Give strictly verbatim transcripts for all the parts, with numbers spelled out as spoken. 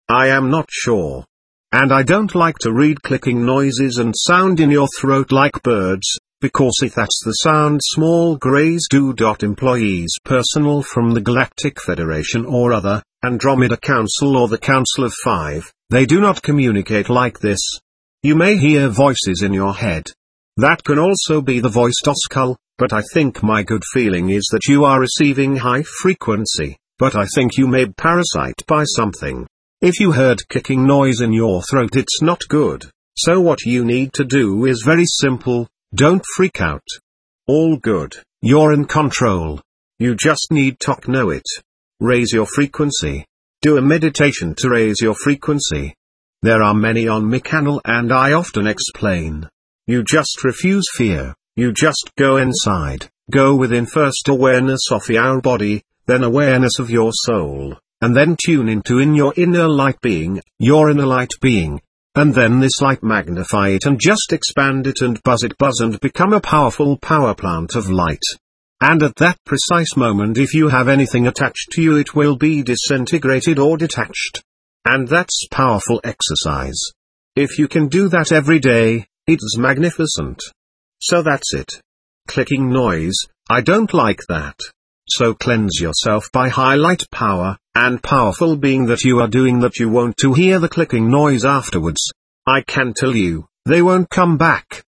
I am not sure. And I don't like to read clicking noises and sound in your throat like birds, because if that's the sound small grays do. Employees personal from the Galactic Federation or other, Andromeda Council or the Council of Five, they do not communicate like this. You may hear voices in your head. That can also be the voice Doskull, but I think my good feeling is that you are receiving high frequency, but I think you may be parasite by something. If you heard kicking noise in your throat, it's not good, so what you need to do is very simple, don't freak out. All good, you're in control. You just need to know it. Raise your frequency. Do a meditation to raise your frequency. There are many on my channel and I often explain. You just refuse fear, you just go inside, go within first awareness of your body, then awareness of your soul. And then tune into in your inner light being, your inner light being, and then this light magnify it and just expand it and buzz it buzz and become a powerful power plant of light. And at that precise moment if you have anything attached to you it will be disintegrated or detached. And that's powerful exercise. If you can do that every day, it's magnificent. So that's it. Clicking noise, I don't like that. So cleanse yourself by highlight power, and powerful being that you are doing that you won't to hear the clicking noise afterwards. I can tell you, they won't come back.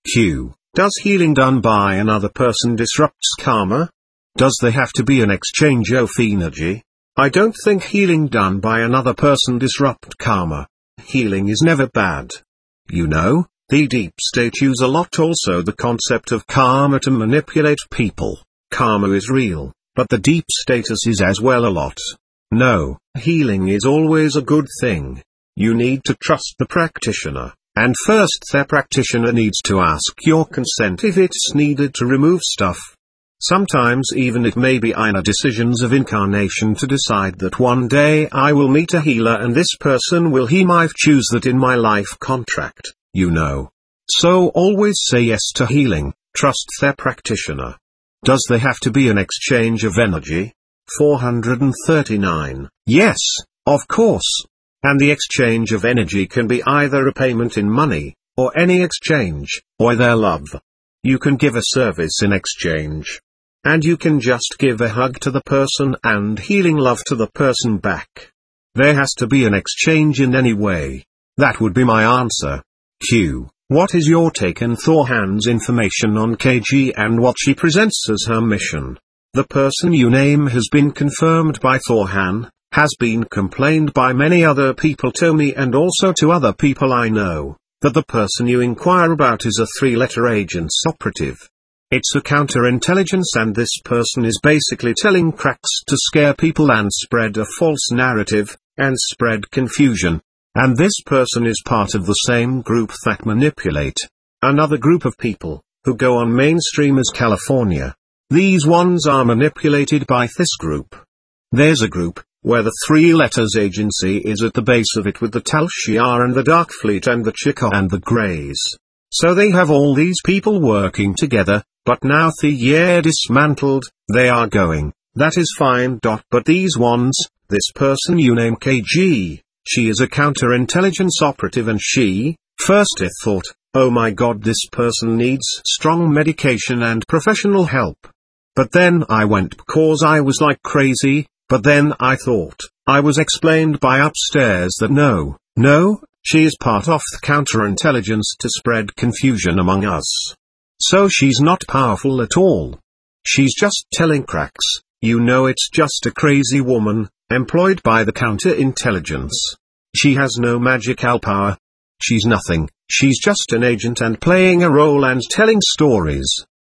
Q. Does healing done by another person disrupts karma? Does there have to be an exchange of energy? I don't think healing done by another person disrupt karma. Healing is never bad. You know, the deep state use a lot also the concept of karma to manipulate people. Karma is real, but the deep status is as well a lot. No, healing is always a good thing. You need to trust the practitioner, and first the practitioner needs to ask your consent if it's needed to remove stuff. Sometimes even it may be inner decisions of incarnation to decide that one day I will meet a healer and this person will he might choose that in my life contract, you know. So always say yes to healing, trust the practitioner. Does there have to be an exchange of energy? four hundred thirty-nine. Yes, of course. And the exchange of energy can be either a payment in money, or any exchange, or their love. You can give a service in exchange. And you can just give a hug to the person and healing love to the person back. There has to be an exchange in any way. That would be my answer. Q. What is your take on Thorhan's information on K G and what she presents as her mission? The person you name has been confirmed by Thorhan, has been complained by many other people to me and also to other people I know, that the person you inquire about is a three-letter agent's operative. It's a counterintelligence and this person is basically telling cracks to scare people and spread a false narrative, and spread confusion. And this person is part of the same group that manipulate another group of people, who go on mainstream as California. These ones are manipulated by this group. There's a group, where the three letters agency is at the base of it with the Tal Shiar and the Dark Fleet and the Chicka and the Greys. So they have all these people working together, but now the year dismantled, they are going, that is fine. But these ones, this person you name K G, she is a counterintelligence operative and she, first I thought, oh my god this person needs strong medication and professional help. But then I went because I was like crazy, but then I thought, I was explained by upstairs that no, no, she is part of the counterintelligence to spread confusion among us. So she's not powerful at all. She's just telling cracks, you know it's just a crazy woman, employed by the counterintelligence. She has no magical power. She's nothing, she's just an agent and playing a role and telling stories.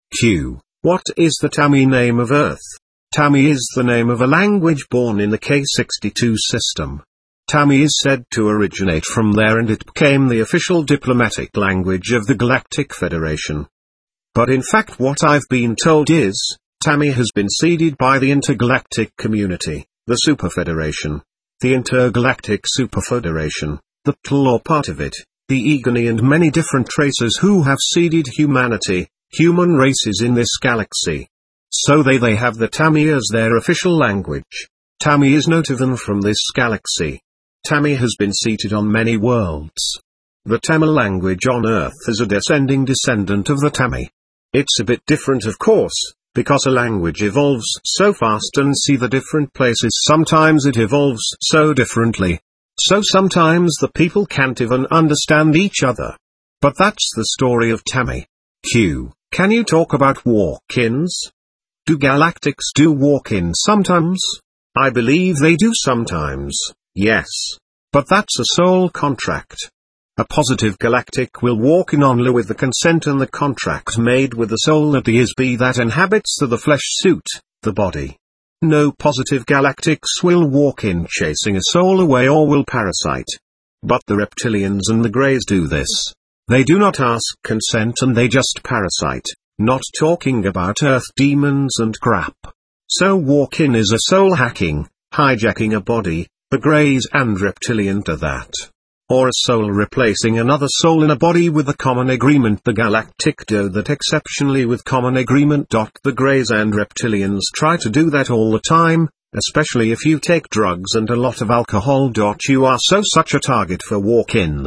Q. What is the Tammy name of Earth? Tammy is the name of a language born in the K sixty-two system. Tammy is said to originate from there and it became the official diplomatic language of the Galactic Federation. But in fact what I've been told is, Tammy has been seeded by the intergalactic community, the Super Federation, the Intergalactic Super Federation, the P T L or part of it, the Egoni and many different races who have seeded humanity, human races in this galaxy. So they they have the Tammy as their official language. Tammy is not even from this galaxy. Tammy has been seated on many worlds. The Tamil language on Earth is a descending descendant of the Tammy. It's a bit different of course, because a language evolves so fast and see the different places sometimes it evolves so differently. So sometimes the people can't even understand each other. But that's the story of Tammy. Q. Can you talk about walk-ins? Do galactics do walk-ins sometimes? I believe they do sometimes, yes. But that's a soul contract. A positive galactic will walk in only with the consent and the contract made with the soul that is be that inhabits the, the flesh suit, the body. No positive galactics will walk in chasing a soul away or will parasite. But the reptilians and the greys do this. They do not ask consent and they just parasite, not talking about earth demons and crap. So walk-in is a soul hacking, hijacking a body, the greys and reptilian do that. Or a soul replacing another soul in a body with a common agreement. The galactic do that exceptionally with common agreement. The greys and reptilians try to do that all the time, especially if you take drugs and a lot of alcohol. You are so such a target for walk-in.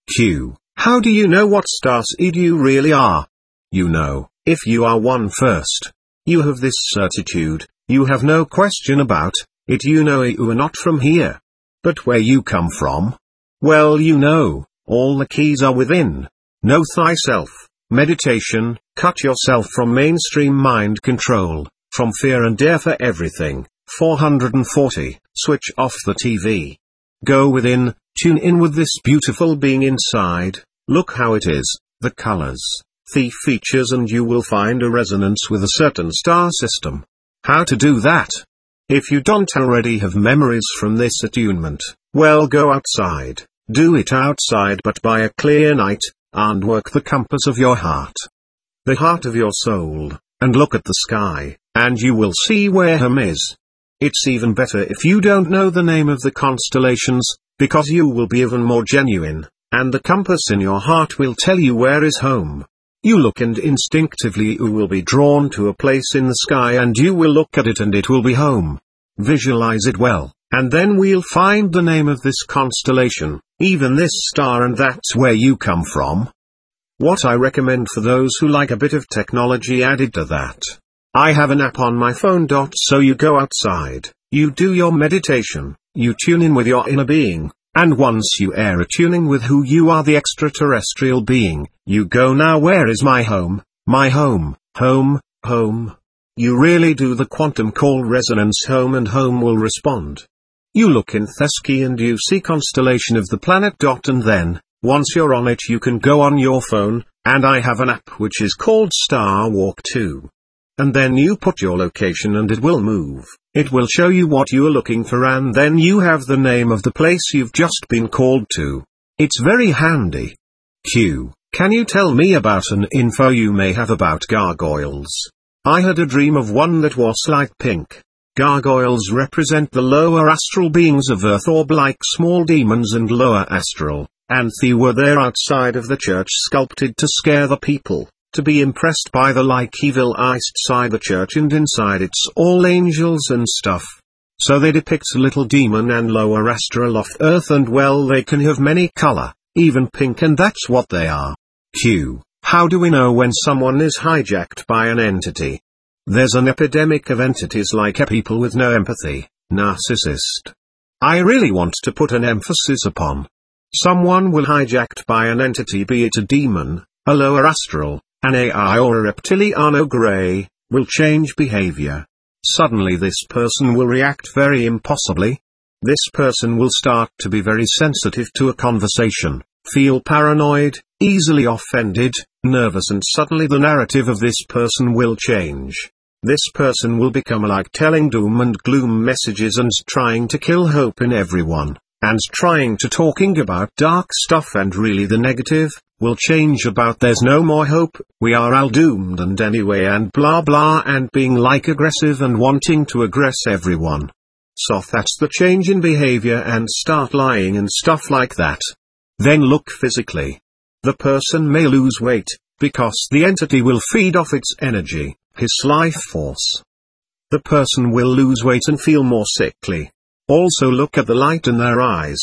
Q. How do you know what star seed you really are? You know, if you are one first. You have this certitude, you have no question about it. You know you are not from here. But where you come from? Well, you know, all the keys are within. Know thyself, meditation, cut yourself from mainstream mind control, from fear and dare for everything. four hundred forty, switch off the T V. Go within, tune in with this beautiful being inside, look how it is, the colors, the features, and you will find a resonance with a certain star system. How to do that? If you don't already have memories from this attunement, well, go outside. Do it outside but by a clear night, and work the compass of your heart. The heart of your soul, and look at the sky, and you will see where home is. It's even better if you don't know the name of the constellations, because you will be even more genuine, and the compass in your heart will tell you where is home. You look and instinctively you will be drawn to a place in the sky and you will look at it and it will be home. Visualize it well, and then we'll find the name of this constellation, even this star, and that's where you come from. What I recommend for those who like a bit of technology added to that. I have an app on my phone. So you go outside, you do your meditation, you tune in with your inner being, and once you are attuning with who you are, the extraterrestrial being, you go, now where is my home, my home, home, home. You really do the quantum call resonance home, and home will respond. You look in Thesky and you see constellation of the planet. And then, once you're on it, you can go on your phone, and I have an app which is called Star Walk two. And then you put your location and it will move. It will show you what you are looking for, and then you have the name of the place you've just been called to. It's very handy. Q. Can you tell me about an info you may have about gargoyles? I had a dream of one that was light pink. Gargoyles represent the lower astral beings of Earth orb, like small demons and lower astral, and they were there outside of the church sculpted to scare the people, to be impressed by the like evil outside the church, and inside it's all angels and stuff. So they depict a little demon and lower astral off Earth, and well, they can have many color, even pink, and that's what they are. Q. How do we know when someone is hijacked by an entity? There's an epidemic of entities like a people with no empathy, narcissist. I really want to put an emphasis upon. Someone will hijacked by an entity, be it a demon, a lower astral, an A I or a reptiliano grey, will change behavior. Suddenly this person will react very impossibly. This person will start to be very sensitive to a conversation, feel paranoid, easily offended, nervous, and suddenly the narrative of this person will change. This person will become like telling doom and gloom messages and trying to kill hope in everyone, and trying to talking about dark stuff, and really the negative will change about there's no more hope, we are all doomed and anyway, and blah blah, and being like aggressive and wanting to aggress everyone. So that's the change in behavior, and start lying and stuff like that. Then look physically. The person may lose weight, because the entity will feed off its energy, his life force. The person will lose weight and feel more sickly. Also look at the light in their eyes.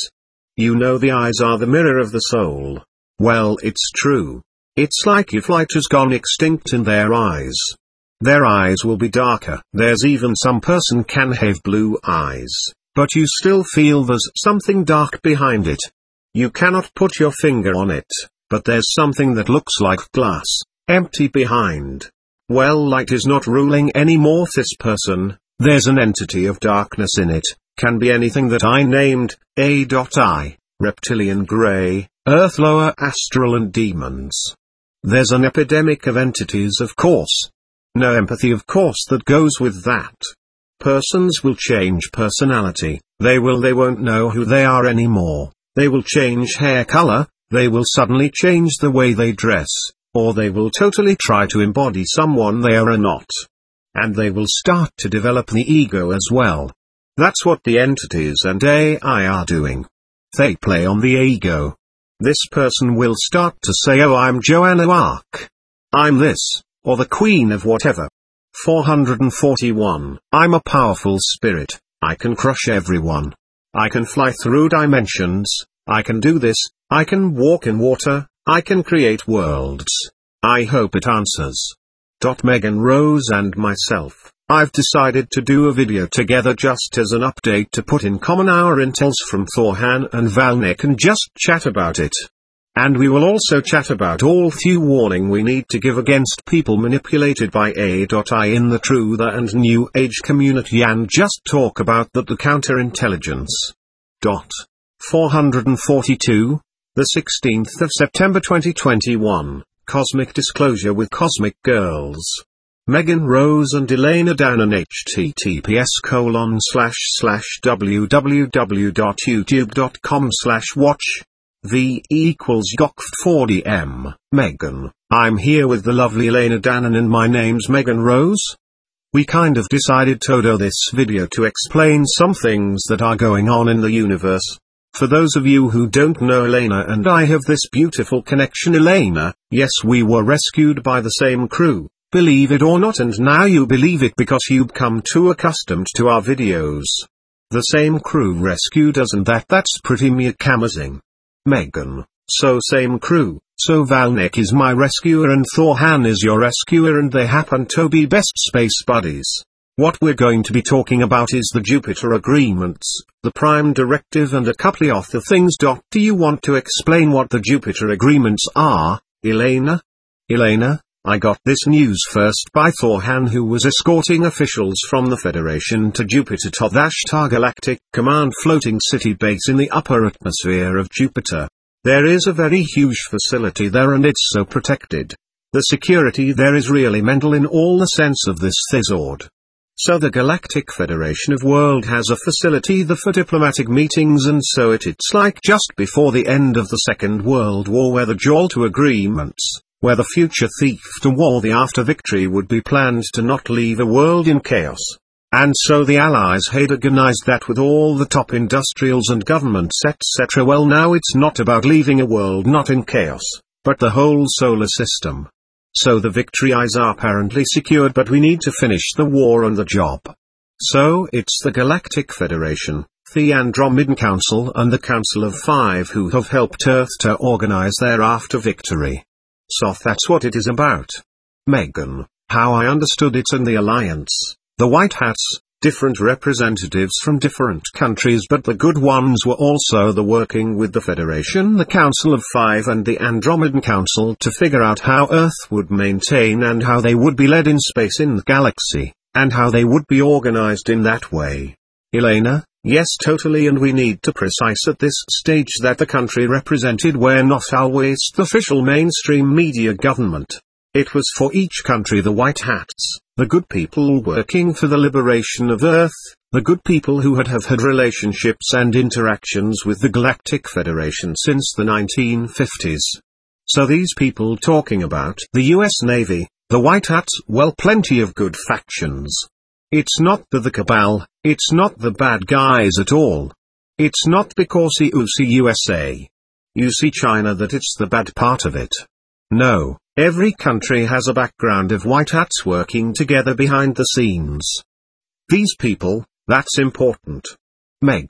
You know the eyes are the mirror of the soul. Well, it's true. It's like if light has gone extinct in their eyes. Their eyes will be darker. There's even some person can have blue eyes, but you still feel there's something dark behind it. You cannot put your finger on it, but there's something that looks like glass, empty behind. Well, light is not ruling anymore this person, there's an entity of darkness in it, can be anything that I named, A.I, reptilian grey, earth lower astral and demons. There's an epidemic of entities of course. No empathy of course that goes with that. Persons will change personality, they will they won't know who they are anymore, they will change hair color, they will suddenly change the way they dress, or they will totally try to embody someone they are not. And they will start to develop the ego as well. That's what the entities and A I are doing. They play on the ego. This person will start to say, oh, I'm Joanna Arc. I'm this, or the queen of whatever. four hundred forty-one. I'm a powerful spirit, I can crush everyone. I can fly through dimensions, I can do this, I can walk in water, I can create worlds. I hope it answers. Megan Rose and myself, I've decided to do a video together just as an update to put in common our intels from Thorhan and Valnek and just chat about it. And we will also chat about all few warning we need to give against people manipulated by A I in the Truther and New Age community and just talk about that the counterintelligence. four hundred forty-two, the sixteenth of September twenty twenty-one, Cosmic Disclosure with Cosmic Girls. Megan Rose and Elena Dannon https colon slash slash www.youtube.com slash watch. V equals G O C four D M. Megan, I'm here with the lovely Elena Dannon and my name's Megan Rose. We kind of decided to do this video to explain some things that are going on in the universe. For those of you who don't know, Elena and I have this beautiful connection. Elena, yes, we were rescued by the same crew, believe it or not, and now you believe it because you've come too accustomed to our videos. The same crew rescued us, and that that's pretty amazing. Megan, so same crew, so Valnek is my rescuer and Thorhan is your rescuer, and they happen to be best space buddies. What we're going to be talking about is the Jupiter Agreements, the Prime Directive and a couple of other things. Do you want to explain what the Jupiter Agreements are, Elena? Elena, I got this news first by Thorhan, who was escorting officials from the Federation to Jupiter to the Ashtar Galactic Command floating city base in the upper atmosphere of Jupiter. There is a very huge facility there and it's so protected. The security there is really mental in all the sense of this thizord. So the Galactic Federation of World has a facility there for diplomatic meetings, and so it, it's like just before the end of the Second World War, where the Jalta Agreements, where the future thief to war the after victory would be planned to not leave a world in chaos. And so the Allies had organized that with all the top industrials and governments et cetera. Well, now it's not about leaving a world not in chaos, but the whole solar system. So the victories are apparently secured, but we need to finish the war and the job. So it's the Galactic Federation, the Andromedan Council and the Council of Five who have helped Earth to organize their after victory. So that's what it is about. Megan, how I understood it in the Alliance, the White Hats, different representatives from different countries, but the good ones were also the working with the Federation, the Council of Five and the Andromedan Council to figure out how Earth would maintain and how they would be led in space in the galaxy, and how they would be organized in that way. Elena, yes, totally, and we need to precise at this stage that the country represented were not always the official mainstream media government. It was for each country the White Hats, the good people working for the liberation of Earth, the good people who had have had relationships and interactions with the Galactic Federation since the nineteen fifties. So these people talking about the U S Navy, the White Hats, well, plenty of good factions. It's not the, the cabal, it's not the bad guys at all. It's not because you see U S A, you see China that it's the bad part of it. No, every country has a background of White Hats working together behind the scenes. These people, that's important. Megan,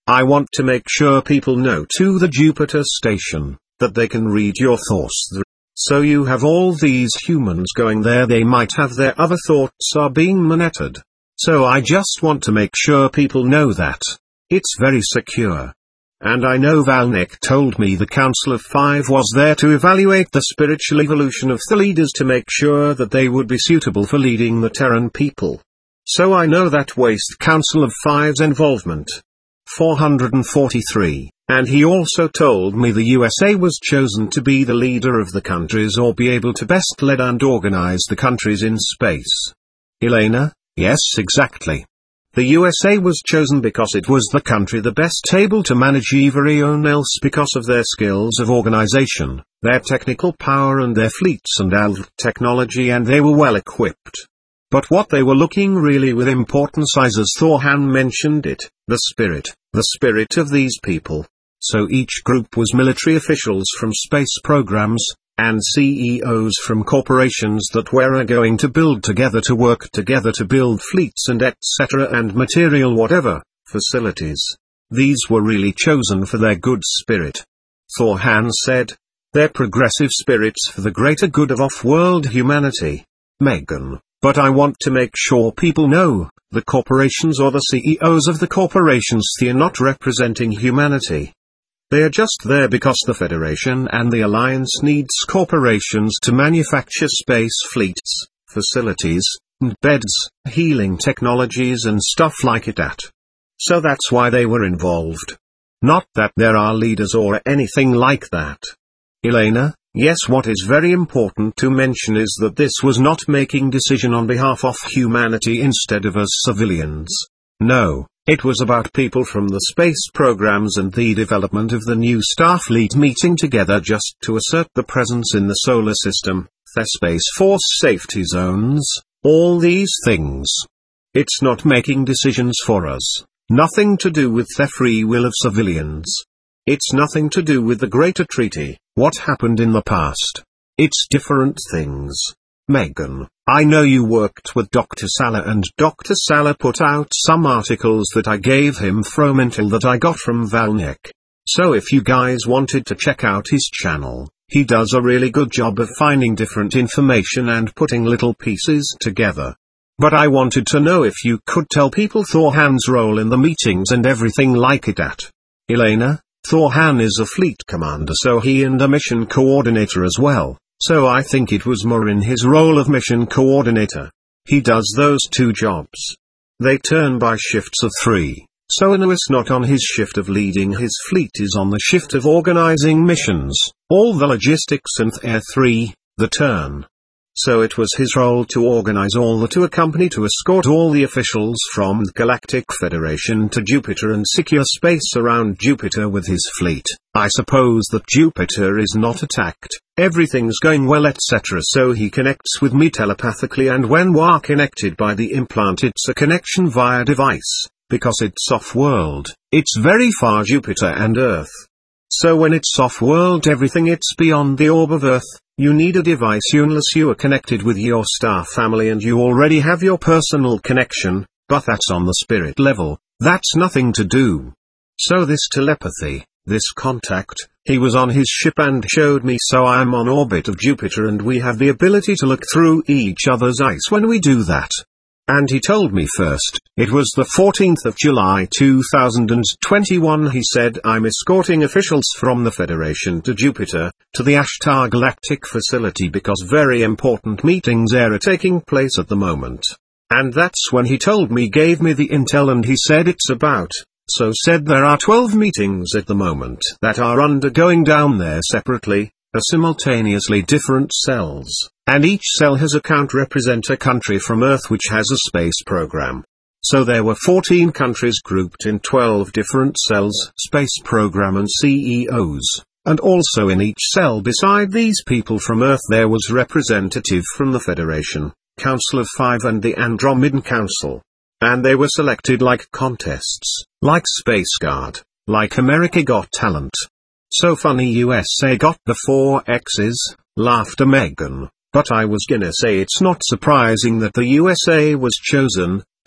I want to make sure people know to the Jupiter station, that they can read your thoughts there. So you have all these humans going there, they might have their other thoughts are being monitored. So I just want to make sure people know that. It's very secure. And I know Valnek told me the Council of Five was there to evaluate the spiritual evolution of the leaders to make sure that they would be suitable for leading the Terran people. So I know that waste Council of Five's involvement. four hundred forty-three, and he also told me the U S A was chosen to be the leader of the countries or be able to best lead and organize the countries in space. Elena, yes, exactly. The U S A was chosen because it was the country the best able to manage everyone else because of their skills of organization, their technical power and their fleets and A L V technology, and they were well equipped. But what they were looking really with importance is, as Thorhan mentioned it, the spirit, the spirit of these people. So each group was military officials from space programs, and C E Os from corporations that were going to build together to work together to build fleets and et cetera and material whatever, facilities. These were really chosen for their good spirit. Thorhan said, they're progressive spirits for the greater good of off-world humanity. Megan. But I want to make sure people know, the corporations or the C E Os of the corporations, they are not representing humanity. They are just there because the Federation and the Alliance needs corporations to manufacture space fleets, facilities, and beds, healing technologies and stuff like that. So that's why they were involved. Not that there are leaders or anything like that. Elena? Yes, what is very important to mention is that this was not making decision on behalf of humanity instead of us civilians. No, it was about people from the space programs and the development of the new Starfleet meeting together just to assert the presence in the solar system, their Space Force safety zones, all these things. It's not making decisions for us, nothing to do with the free will of civilians. It's nothing to do with the Greater Treaty, what happened in the past. It's different things. Megan, I know you worked with Doctor Sala, and Doctor Sala put out some articles that I gave him from Intel that I got from Valnek. So if you guys wanted to check out his channel, he does a really good job of finding different information and putting little pieces together. But I wanted to know if you could tell people Thorhan's role in the meetings and everything like that. Elena? Thorhan is a fleet commander, so he and a mission coordinator as well, so I think it was more in his role of mission coordinator. He does those two jobs. They turn by shifts of three, so Anu is not on his shift of leading his fleet, is on the shift of organizing missions, all the logistics and Air three, the turn. So it was his role to organize all the to accompany to escort all the officials from the Galactic Federation to Jupiter and secure space around Jupiter with his fleet. I suppose that Jupiter is not attacked, everything's going well et cetera, so he connects with me telepathically, and when we're connected by the implant it's a connection via device, because it's off-world, it's very far Jupiter and Earth. So when it's off-world everything it's beyond the orb of Earth. You need a device unless you are connected with your star family and you already have your personal connection, but that's on the spirit level, that's nothing to do. So this telepathy, this contact, he was on his ship and showed me, so I am on orbit of Jupiter and we have the ability to look through each other's eyes when we do that. And he told me first, it was the fourteenth of July two thousand twenty-one, he said, I'm escorting officials from the Federation to Jupiter, to the Ashtar Galactic Facility because very important meetings are taking place at the moment. And that's when he told me, gave me the intel, and he said it's about, so said there are twelve meetings at the moment that are undergoing down there separately, are simultaneously different cells. And each cell has a count represent a country from Earth which has a space program. So there were fourteen countries grouped in twelve different cells, space program and C E Os, and also in each cell beside these people from Earth there was representative from the Federation, Council of Five and the Andromedan Council. And they were selected like contests, like Space Guard, like America Got Talent. So funny U S A got the four X's, laughed Megan. But I was gonna say it's not surprising that the U S A was chosen,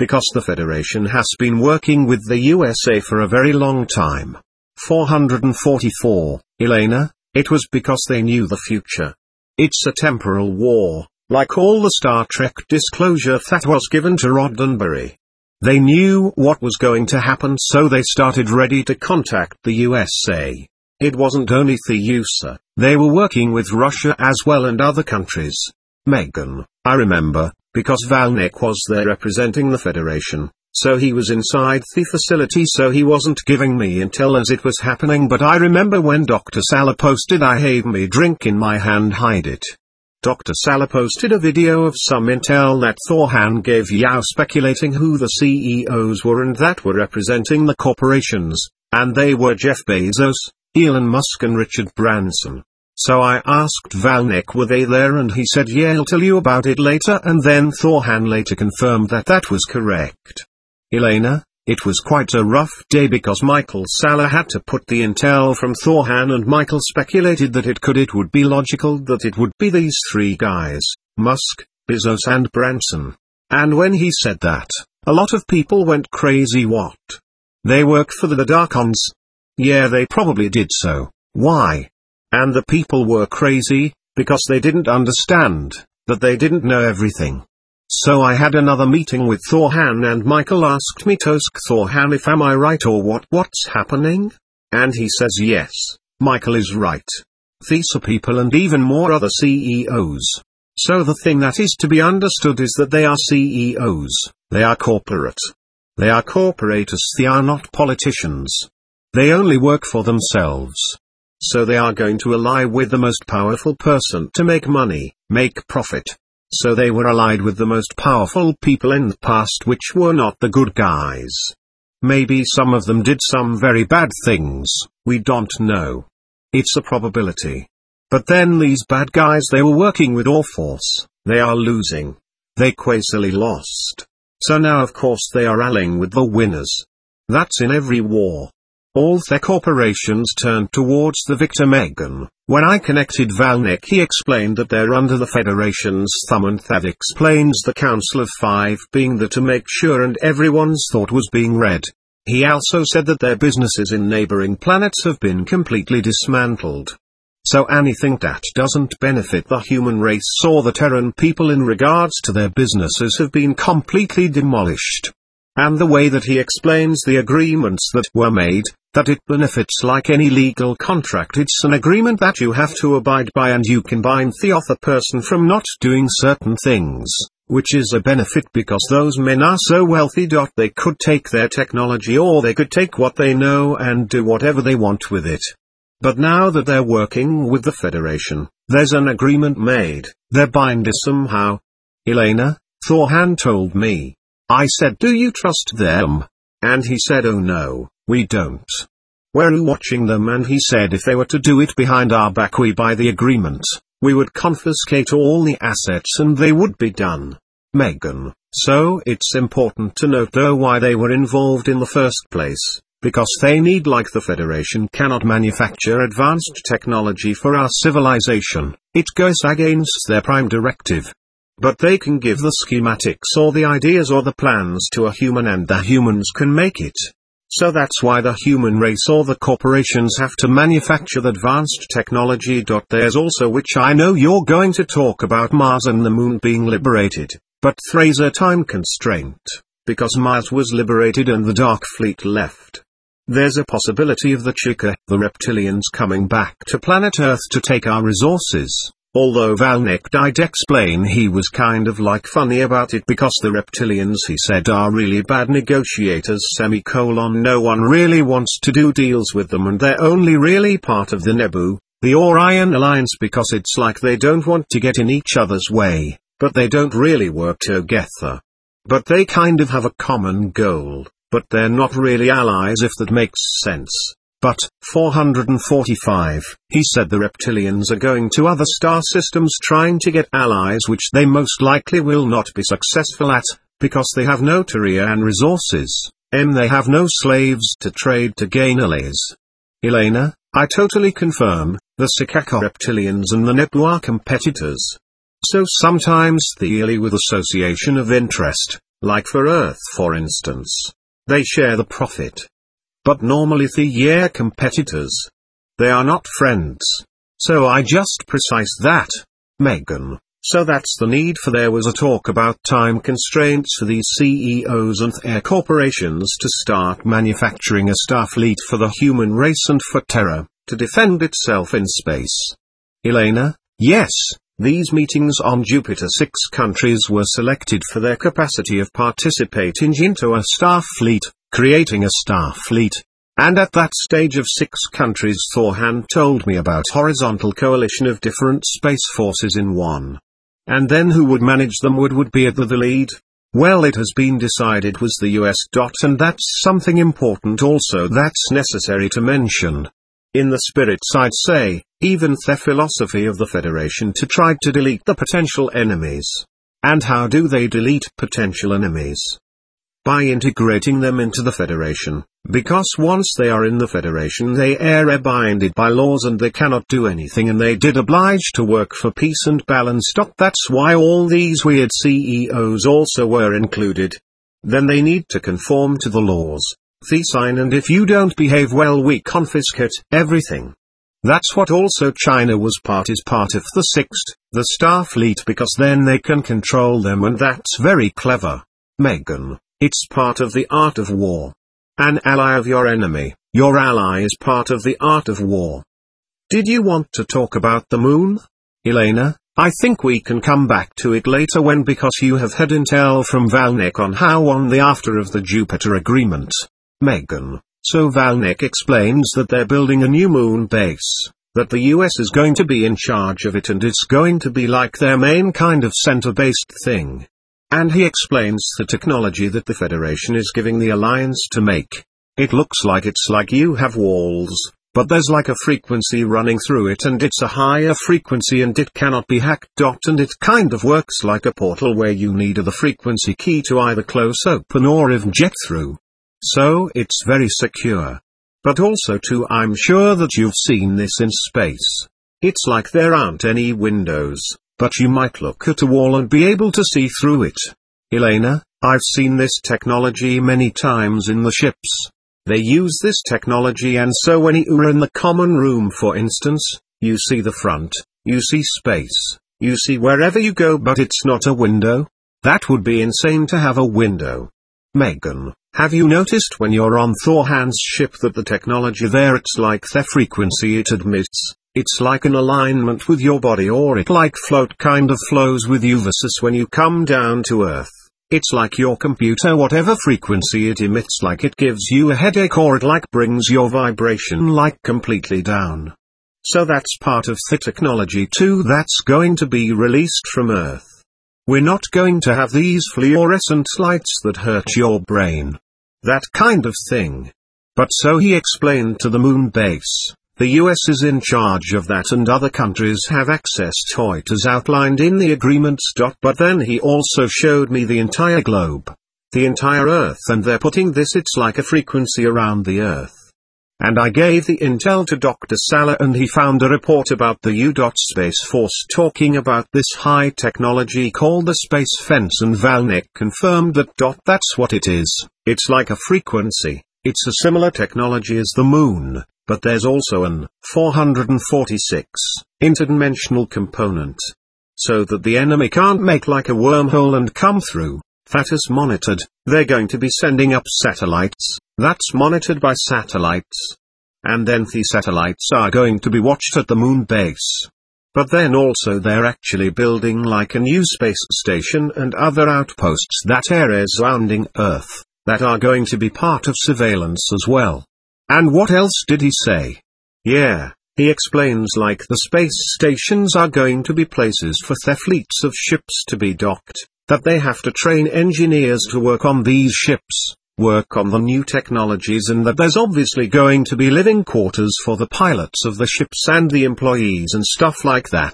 Because the Federation has been working with the U S A for a very long time. four hundred forty-four, Elena, it was because they knew the future. It's a temporal war, like all the Star Trek disclosure that was given to Roddenberry. They knew what was going to happen, so they started ready to contact the U S A. It wasn't only the U S A, they were working with Russia as well and other countries. Megan, I remember, because Valnek was there representing the Federation, so he was inside the facility, so he wasn't giving me intel as it was happening, but I remember when Doctor Sala posted I have me drink in my hand, hide it. Doctor Sala posted a video of some intel that Thorhan gave Yao speculating who the C E Os were and that were representing the corporations, and they were Jeff Bezos, Elon Musk and Richard Branson. So I asked Valnek were they there, and he said yeah, he'll tell you about it later, and then Thorhan later confirmed that that was correct. Elena, it was quite a rough day because Michael Sala had to put the intel from Thorhan, and Michael speculated that it could it would be logical that it would be these three guys, Musk, Bezos and Branson. And when he said that, a lot of people went crazy. What? They work for the Darkons? Yeah, they probably did so. Why? And the people were crazy, because they didn't understand, that they didn't know everything. So I had another meeting with Thorhan, and Michael asked me to ask Thorhan if am I right or what what's happening? And he says yes, Michael is right. These are people and even more other C E Os. So the thing that is to be understood is that they are C E Os, they are corporate. They are corporators, they are not politicians. They only work for themselves. So they are going to ally with the most powerful person to make money, make profit. So they were allied with the most powerful people in the past, which were not the good guys. Maybe some of them did some very bad things, we don't know. It's a probability. But then these bad guys they were working with all force, they are losing. They quasily lost. So now of course they are allying with the winners. That's in every war. All their corporations turned towards the victor. Megan, when I connected Valnek he explained that they're under the Federation's thumb, and that explains the Council of Five being there to make sure and everyone's thought was being read. He also said that their businesses in neighboring planets have been completely dismantled. So anything that doesn't benefit the human race or the Terran people in regards to their businesses have been completely demolished. And the way that he explains the agreements that were made, that it benefits like any legal contract. It's an agreement that you have to abide by, and you can bind the other person from not doing certain things, which is a benefit because those men are so wealthy. They could take their technology or they could take what they know and do whatever they want with it. But now that they're working with the Federation, there's an agreement made, they're binded somehow. Elena, Thorhan told me. I said, do you trust them? And he said, oh no, we don't. We're watching them, and he said if they were to do it behind our back we by the agreement, we would confiscate all the assets and they would be done. Megan, so it's important to note though why they were involved in the first place, because they need, like the Federation cannot manufacture advanced technology for our civilization, it goes against their prime directive. But they can give the schematics or the ideas or the plans to a human, and the humans can make it. So that's why the human race or the corporations have to manufacture the advanced technology. There's also, which I know you're going to talk about, Mars and the Moon being liberated, but there's a time constraint, because Mars was liberated and the Dark Fleet left. There's a possibility of the Chika, the reptilians, coming back to planet Earth to take our resources. Although Valnek did explain he was kind of like funny about it because the reptilians, he said, are really bad negotiators, semicolon no one really wants to do deals with them, and they're only really part of the Nebu, the Orion Alliance, because it's like they don't want to get in each other's way, but they don't really work together. But they kind of have a common goal, but they're not really allies, if that makes sense. But, four hundred forty-five, he said the reptilians are going to other star systems trying to get allies, which they most likely will not be successful at, because they have no Turian resources, and they have no slaves to trade to gain allies. Elena, I totally confirm, the Sikaka reptilians and the Nebu are competitors. So sometimes the Ili with association of interest, Like for Earth for instance. They share the profit. But normally they are competitors. They are not friends. So I just precise that. Megan. So that's the need for there was a talk about time constraints for these C E Os and their corporations to start manufacturing a star fleet for the human race and for Terra, to defend itself in space. Elena, yes, these meetings on Jupiter six countries were selected for their capacity of participating into a star fleet, creating a star fleet. And at that stage of six countries Thorhan told me about horizontal coalition of different space forces in one. And then who would manage them would would be at the, the lead? Well, it has been decided was the U S. And that's something important also that's necessary to mention. In the spirits I'd say, even the philosophy of the Federation to try to delete the potential enemies. And how do they delete potential enemies? By integrating them into the Federation, because once they are in the Federation they are binded by laws and they cannot do anything and they did oblige to work for peace and balance. That's why all these weird C E Os also were included. Then they need to conform to the laws, they sign, and if you don't behave well we confiscate everything. That's what also China was part is part of the sixth, the Star Fleet, because then they can control them, and that's very clever. Megan. It's part of the art of war. An ally of your enemy, your ally is part of the art of war. Did you want to talk about the moon? Elena, I think we can come back to it later when because you have had intel from Valnek on how on the after of the Jupiter agreement. Megan, so Valnek explains that they're building a new moon base, that the U S is going to be in charge of it and it's going to be like their main kind of center-based thing. And he explains the technology that the Federation is giving the Alliance to make. It looks like it's like you have walls, but there's like a frequency running through it and it's a higher frequency and it cannot be hacked. And it kind of works like a portal where you need the frequency key to either close open or even jet through. So it's very secure. But also too, I'm sure that you've seen this in space. It's like there aren't any windows, but you might look at a wall and be able to see through it. Elena, I've seen this technology many times in the ships. They use this technology, and so when you are in the common room for instance, you see the front, you see space, you see wherever you go, but it's not a window. That would be insane to have a window. Megan, have you noticed when you're on Thorhan's ship that the technology there, it's like the frequency it admits? It's like an alignment with your body, or it like float kind of flows with you versus when you come down to Earth. It's like your computer, whatever frequency it emits, like it gives you a headache or it like brings your vibration like completely down. So that's part of the technology too that's going to be released from Earth. We're not going to have these fluorescent lights that hurt your brain. That kind of thing. But so he explained to the moon base. The U S is in charge of that and other countries have access to it as outlined in the agreements. But then he also showed me the entire globe. The entire Earth, and they're putting this, it's like a frequency around the Earth. And I gave the intel to Doctor Sala and he found a report about the U. Space Force talking about this high technology called the Space Fence, and Valnek confirmed that. That's what it is. It's like a frequency. It's a similar technology as the moon. But there's also an four forty-six interdimensional component. So that the enemy can't make like a wormhole and come through. That is monitored. They're going to be sending up satellites, that's monitored by satellites. And then the satellites are going to be watched at the moon base. But then also they're actually building like a new space station and other outposts that are surrounding Earth, that are going to be part of surveillance as well. And what else did he say? Yeah, he explains like the space stations are going to be places for their fleets of ships to be docked, that they have to train engineers to work on these ships, work on the new technologies, and that there's obviously going to be living quarters for the pilots of the ships and the employees and stuff like that.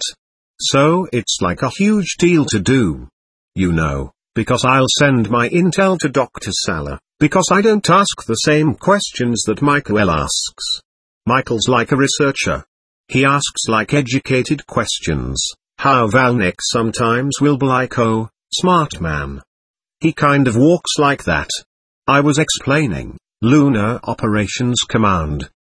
So it's like a huge deal to do. You know, because I'll send my intel to Doctor Sala. Because I don't ask the same questions that Michael asks. Michael's like a researcher. He asks like educated questions. How Valnek sometimes will be like, oh, smart man. He kind of walks like that. I was explaining, Lunar Operations Command.